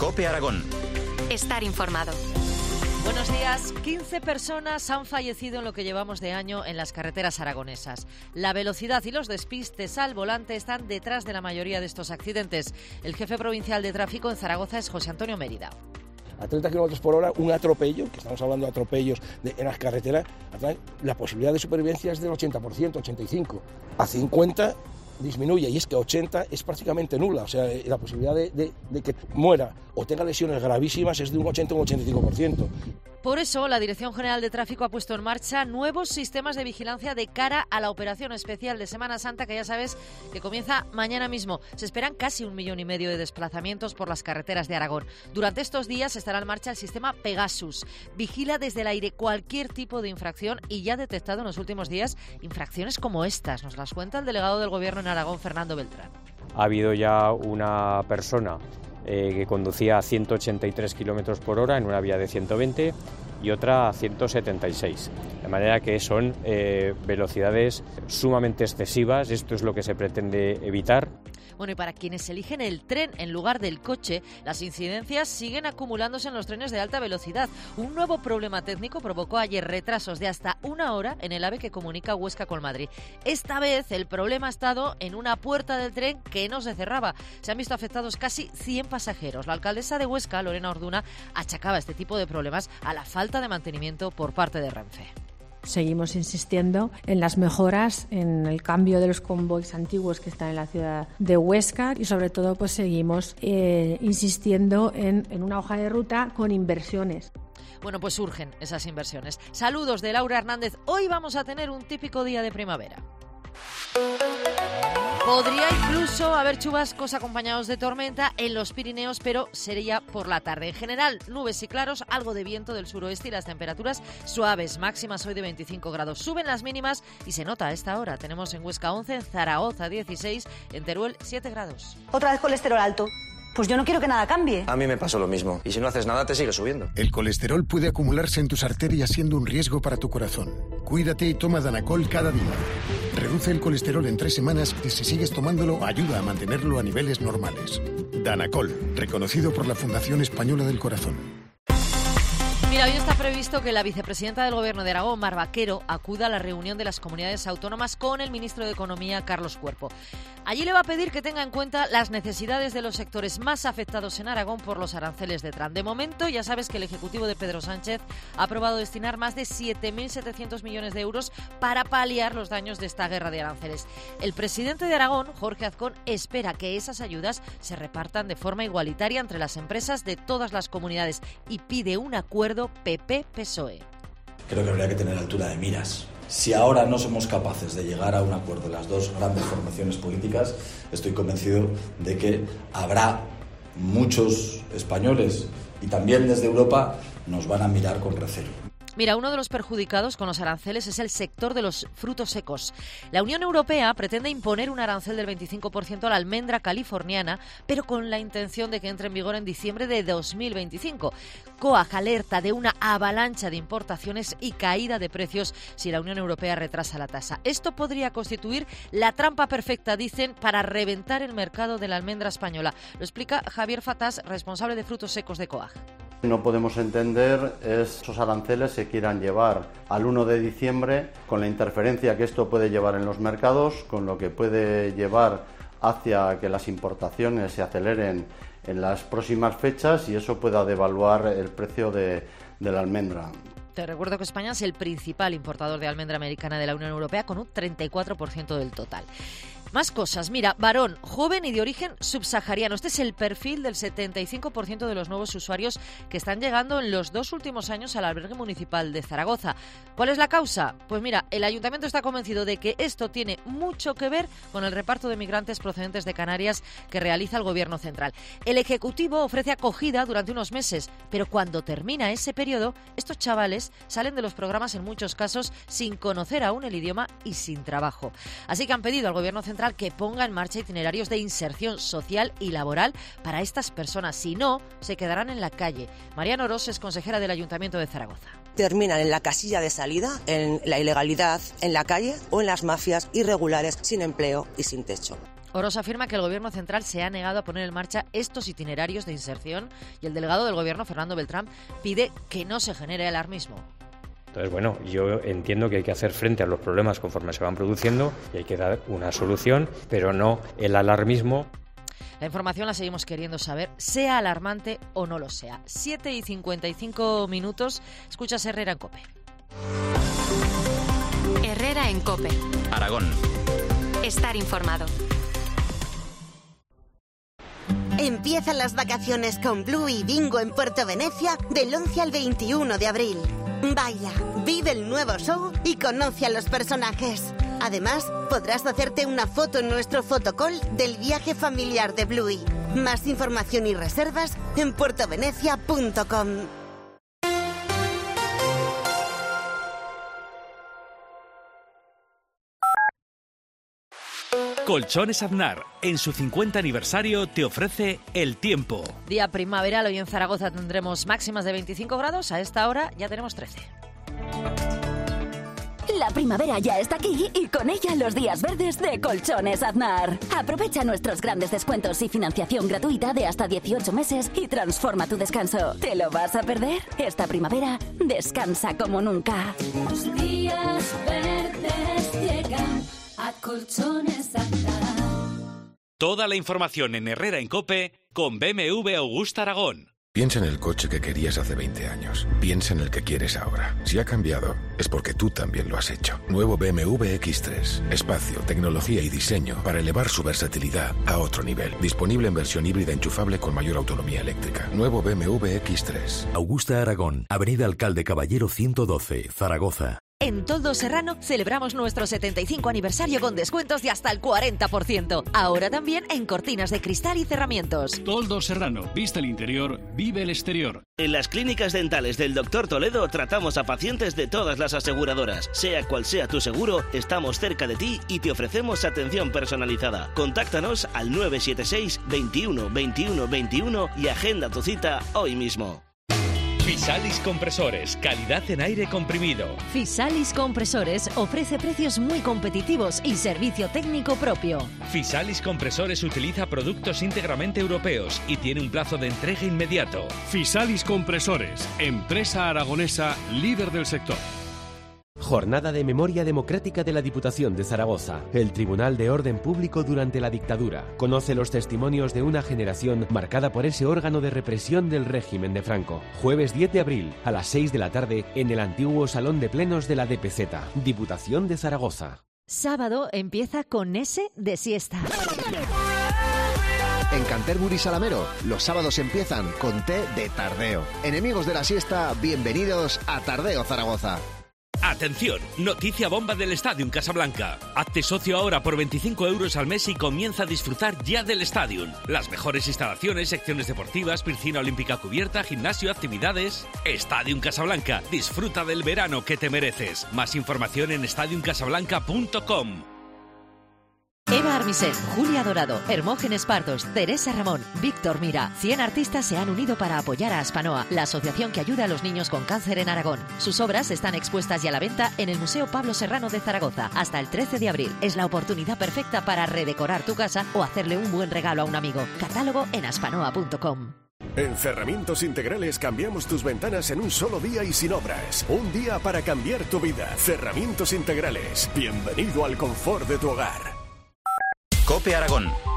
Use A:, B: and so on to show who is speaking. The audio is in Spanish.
A: COPE Aragón.
B: Estar informado.
C: Buenos días. 15 personas han fallecido en lo que llevamos de año en las carreteras aragonesas. La velocidad y los despistes al volante están detrás de la mayoría de estos accidentes. El jefe provincial de tráfico en Zaragoza es José Antonio Mérida.
D: A 30 km por hora, un atropello, que estamos hablando de atropellos en las carreteras, la posibilidad de supervivencia es del 80%, 85%. A 50 disminuye, y es que 80 es prácticamente nula, o sea, la posibilidad de que muera o tenga lesiones gravísimas es de un 80 o un 85%.
C: Por eso, la Dirección General de Tráfico ha puesto en marcha nuevos sistemas de vigilancia de cara a la operación especial de Semana Santa, que ya sabes que comienza mañana mismo. Se esperan casi 1,5 millones de desplazamientos por las carreteras de Aragón. Durante estos días estará en marcha el sistema Pegasus. Vigila desde el aire cualquier tipo de infracción y ya ha detectado en los últimos días infracciones como estas. Nos las cuenta el delegado del Gobierno en Aragón, Fernando Beltrán.
E: Ha habido ya una persona que conducía a 183 km por hora en una vía de 120 y otra a 176. De manera que son velocidades sumamente excesivas. Esto es lo que se pretende evitar.
C: Bueno, y para quienes eligen el tren en lugar del coche, las incidencias siguen acumulándose en los trenes de alta velocidad. Un nuevo problema técnico provocó ayer retrasos de hasta 1 hora en el AVE que comunica Huesca con Madrid. Esta vez el problema ha estado en una puerta del tren que no se cerraba. Se han visto afectados casi 100 pasajeros. La alcaldesa de Huesca, Lorena Orduna, achacaba este tipo de problemas a la falta de mantenimiento por parte de Renfe.
F: Seguimos insistiendo en las mejoras, en el cambio de los convoys antiguos que están en la ciudad de Huesca y sobre todo pues seguimos insistiendo en una hoja de ruta con inversiones.
C: Bueno, pues surgen esas inversiones. Saludos de Laura Hernández. Hoy vamos a tener un típico día de primavera. Podría incluso haber chubascos acompañados de tormenta en los Pirineos, pero sería por la tarde. En general, nubes y claros, algo de viento del suroeste y las temperaturas suaves, máximas hoy de 25 grados. Suben las mínimas y se nota a esta hora. Tenemos en Huesca 11, en Zaragoza 16, en Teruel 7 grados.
G: Otra vez colesterol alto. Pues yo no quiero que nada cambie.
H: A mí me pasó lo mismo. Y si no haces nada, te sigue subiendo.
I: El colesterol puede acumularse en tus arterias siendo un riesgo para tu corazón. Cuídate y toma Danacol cada día. Reduce el colesterol en 3 semanas y si sigues tomándolo, ayuda a mantenerlo a niveles normales. Danacol, reconocido por la Fundación Española del Corazón.
C: Mira, hoy está previsto que la vicepresidenta del Gobierno de Aragón, Mar Vaquero, acuda a la reunión de las comunidades autónomas con el ministro de Economía, Carlos Cuerpo. Allí le va a pedir que tenga en cuenta las necesidades de los sectores más afectados en Aragón por los aranceles de Trump. De momento, ya sabes que el Ejecutivo de Pedro Sánchez ha aprobado destinar más de 7.700 millones de euros para paliar los daños de esta guerra de aranceles. El presidente de Aragón, Jorge Azcón, espera que esas ayudas se repartan de forma igualitaria entre las empresas de todas las comunidades y pide un acuerdo PP-PSOE.
J: Creo que habría que tener altura de miras. Si ahora no somos capaces de llegar a un acuerdo de las dos grandes formaciones políticas, estoy convencido de que habrá muchos españoles y también desde Europa nos van a mirar con recelo.
C: Mira, uno de los perjudicados con los aranceles es el sector de los frutos secos. La Unión Europea pretende imponer un arancel del 25% a la almendra californiana, pero con la intención de que entre en vigor en diciembre de 2025. COAG alerta de una avalancha de importaciones y caída de precios si la Unión Europea retrasa la tasa. Esto podría constituir la trampa perfecta, dicen, para reventar el mercado de la almendra española. Lo explica Javier Fatás, responsable de frutos secos de COAG.
K: No podemos entender esos aranceles se quieran llevar al 1 de diciembre con la interferencia que esto puede llevar en los mercados, con lo que puede llevar hacia que las importaciones se aceleren en las próximas fechas y eso pueda devaluar el precio de la almendra.
C: Te recuerdo que España es el principal importador de almendra americana de la Unión Europea con un 34% del total. Más cosas. Mira, varón, joven y de origen subsahariano. Este es el perfil del 75% de los nuevos usuarios que están llegando en los 2 últimos años al albergue municipal de Zaragoza. ¿Cuál es la causa? Pues mira, el ayuntamiento está convencido de que esto tiene mucho que ver con el reparto de migrantes procedentes de Canarias que realiza el Gobierno central. El Ejecutivo ofrece acogida durante unos meses, pero cuando termina ese periodo, estos chavales salen de los programas en muchos casos sin conocer aún el idioma y sin trabajo. Así que han pedido al Gobierno central que ponga en marcha itinerarios de inserción social y laboral para estas personas. Si no, se quedarán en la calle. Mariana Orós es consejera del Ayuntamiento de Zaragoza.
L: Terminan en la casilla de salida, en la ilegalidad, en la calle o en las mafias irregulares sin empleo y sin techo.
C: Oroz afirma que el Gobierno central se ha negado a poner en marcha estos itinerarios de inserción y el delegado del Gobierno, Fernando Beltrán, pide que no se genere alarmismo.
E: Entonces, bueno, yo entiendo que hay que hacer frente a los problemas conforme se van produciendo y hay que dar una solución, pero no el alarmismo.
C: La información la seguimos queriendo saber, sea alarmante o no lo sea. 7:55. Escuchas Herrera en COPE.
B: Herrera en COPE.
A: Aragón.
B: Estar informado.
M: Empiezan las vacaciones con Blue y Bingo en Puerto Venecia del 11 al 21 de abril. Baila, vive el nuevo show y conoce a los personajes. Además, podrás hacerte una foto en nuestro fotocall del viaje familiar de Bluey. Más información y reservas en puertovenecia.com.
N: Colchones Aznar, en su 50 aniversario, te ofrece el tiempo.
C: Día primaveral, hoy en Zaragoza tendremos máximas de 25 grados, a esta hora ya tenemos 13.
O: La primavera ya está aquí y con ella los días verdes de Colchones Aznar. Aprovecha nuestros grandes descuentos y financiación gratuita de hasta 18 meses y transforma tu descanso. ¿Te lo vas a perder? Esta primavera descansa como nunca.
P: Los días verdes llegan a Colchones Aznar.
N: Toda la información en Herrera en COPE con BMW Augusta Aragón.
Q: Piensa en el coche que querías hace 20 años. Piensa en el que quieres ahora. Si ha cambiado, es porque tú también lo has hecho. Nuevo BMW X3. Espacio, tecnología y diseño para elevar su versatilidad a otro nivel. Disponible en versión híbrida enchufable con mayor autonomía eléctrica. Nuevo BMW X3.
R: Augusta Aragón, Avenida Alcalde Caballero 112, Zaragoza.
C: En Toldos Serrano celebramos nuestro 75 aniversario con descuentos de hasta el 40%. Ahora también en cortinas de cristal y cerramientos.
S: Toldos Serrano, vista el interior, vive el exterior.
T: En las clínicas dentales del Dr. Toledo tratamos a pacientes de todas las aseguradoras. Sea cual sea tu seguro, estamos cerca de ti y te ofrecemos atención personalizada. Contáctanos al 976 21 21 21 y agenda tu cita hoy mismo.
N: Fisalis Compresores, calidad en aire comprimido.
U: Fisalis Compresores ofrece precios muy competitivos y servicio técnico propio.
N: Fisalis Compresores utiliza productos íntegramente europeos y tiene un plazo de entrega inmediato.
S: Fisalis Compresores, empresa aragonesa líder del sector.
V: Jornada de Memoria Democrática de la Diputación de Zaragoza. El Tribunal de Orden Público durante la dictadura. Conoce los testimonios de una generación marcada por ese órgano de represión del régimen de Franco. Jueves 10 de abril, a las 6 de la tarde, en el antiguo Salón de Plenos de la DPZ. Diputación de Zaragoza.
U: Sábado empieza con S de siesta.
W: En Canterbury Salamero, los sábados empiezan con té de tardeo. Enemigos de la siesta, bienvenidos a Tardeo Zaragoza.
N: Atención, noticia bomba del Stadium Casablanca. Hazte socio ahora por 25 euros al mes y comienza a disfrutar ya del Stadium. Las mejores instalaciones, secciones deportivas, piscina olímpica cubierta, gimnasio, actividades. Stadium Casablanca, disfruta del verano que te mereces. Más información en stadiumcasablanca.com.
C: Eva Armisen, Julia Dorado, Hermógenes Pardos, Teresa Ramón, Víctor Mira. 100 artistas se han unido para apoyar a Aspanoa, la asociación que ayuda a los niños con cáncer en Aragón. Sus obras están expuestas y a la venta en el Museo Pablo Serrano de Zaragoza hasta el 13 de abril. Es la oportunidad perfecta para redecorar tu casa o hacerle un buen regalo a un amigo. Catálogo en aspanoa.com.
X: En Cerramientos Integrales cambiamos tus ventanas en un solo día y sin obras. Un día para cambiar tu vida. Cerramientos Integrales. Bienvenido al confort de tu hogar.
A: COPE Aragón.